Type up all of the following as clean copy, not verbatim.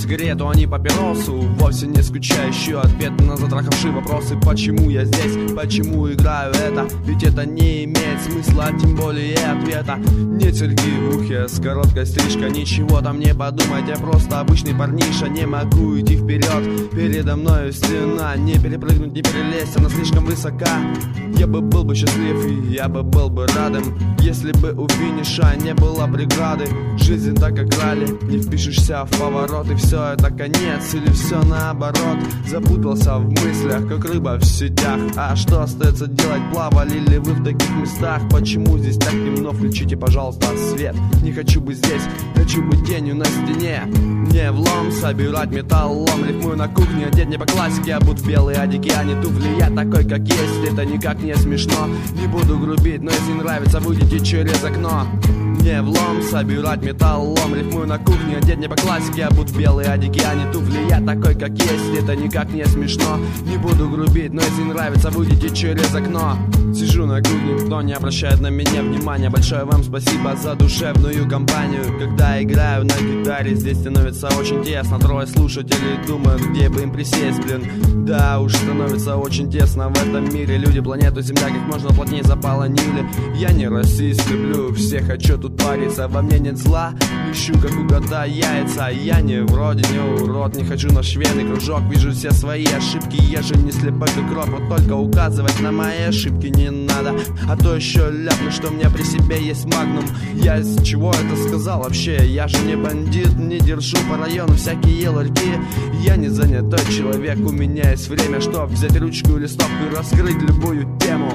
сигарету, а не папиросу. Вовсе не скучающие ответы на затрахавшие вопросы. Почему я здесь, почему играю это? Ведь это не имеет смысла, а тем более ответа. Нет серьги в ухе с короткой стрижкой. Ничего там не подумайте, просто обычный парниша. Не могу идти вперед, передо мною стена. Не перепрыгнуть, не перелезть, она слишком высока. Я бы был бы счастлив, и я бы был бы радым, если бы у финиша не было преграды. Жизнь так как ралли, не впишешься в поворот, и все это конец, или все наоборот. Запутался в мыслях, как рыба в сетях. А что остается делать, плавали ли вы в таких местах? Почему здесь так темно? Включите, пожалуйста, свет. Не хочу быть здесь, хочу быть тенью на стене. Не влом, собирать металлом. Рифмую на кухне, одет не по классике, а будь в белые одеки, а не туфли. Я такой, как есть, это никак не смешно. Не буду грубить, но если нравится, выйдите через окно. Не влом, собирать металлом. Рифмую на кухне, одет не по классике, а будь в белые одеки, а не туфли. Я такой, как есть, это никак не смешно. Не буду грубить, но если нравится, выйдите через окно. Сижу на кухне, кто не обращает на меня внимания. Большое вам спасибо за душевную компанию. Когда играю на гитаре, здесь становится очень тесно. Трое слушателей думают, где бы им присесть, блин. Да уж, становится очень тесно в этом мире. Люди планету Земля как можно плотнее заполонили. Я не расист, люблю всех, хочу тут париться. Во мне нет зла, ищу как у кота яйца. Я не вроде не урод, не хочу на швейный кружок. Вижу все свои ошибки, я же не слепой как крот. Вот только указывать на мои ошибки не надо, а то еще ляпну, что у меня при себе есть магнум. Я из чего это сказал вообще? Я же не бандит, не держу по району всякие ларьки. Я не занятой человек, у меня есть время, чтоб взять ручку и листовку и раскрыть любую тему.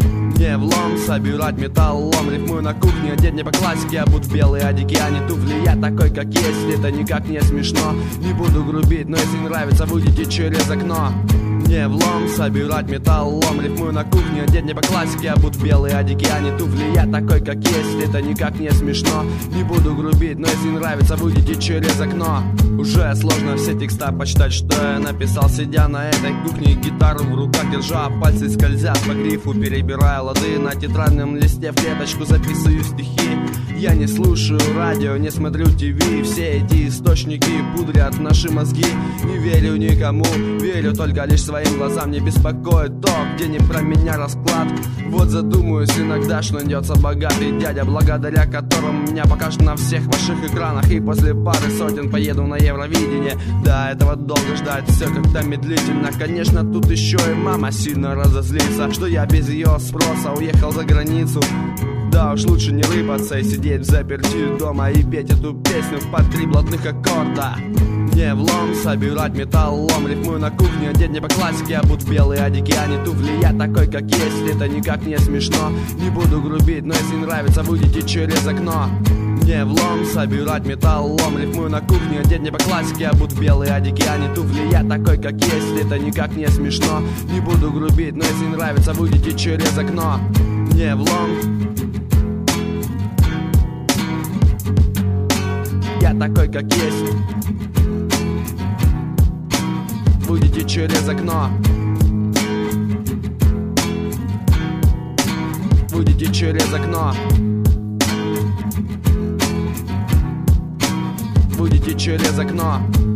Не влом, собирать металлом. Рифмую на кухне, одет не по классике, а будь в белые одеки, а не туфли. Я такой, как есть, это никак не смешно. Не буду грубить, но если нравится, выйдите через окно. Не влом, собирать металлом. Рифмую на кухне, одет не по классике, а будь в белые одеки, а не туфли. Я такой, как есть, это никак не смешно. Не буду грубить, но если нравится, выйдите через окно. Уже сложно все текста почитать, что я написал, сидя на этой кухне. Гитару в руках держа, пальцы скользят по грифу, перебирая лады. На тетрадном листе в клеточку записываю стихи. Я не слушаю радио, не смотрю ТВ. Все эти источники пудрят наши мозги. Не верю никому, верю только лишь своим глазам. Не беспокоит то, где не про меня расклад. Вот задумаюсь иногда, что найдется богатый дядя, благодаря которому меня покажут на всех ваших экранах. И после пары сотен поеду на Евровидение. Да, этого долго ждать, все как-то медлительно. Конечно, тут еще и мама сильно разозлится, что я без ее спроса уехал за границу. Да уж лучше не рыпаться и сидеть в заперти дома и петь эту песню под 3 блатных аккорда. Не влом, собирать металлом. Рифмую на кухне, одет не по классике, а будь в белые одеки, а не туфли. Я такой, как есть, это никак не смешно. Не буду грубить, но если нравится, выйдите через окно. Не влом, собирать металлом. Рифмую на кухне, одет не по классике, а будь в белые одеки, а не туфли. Я такой, как есть, это никак не смешно. Не буду грубить, но если нравится, выйдите через окно. Не влом. Я такой, как есть. Выйдите через окно. Выйдите через окно. Выйдите через окно.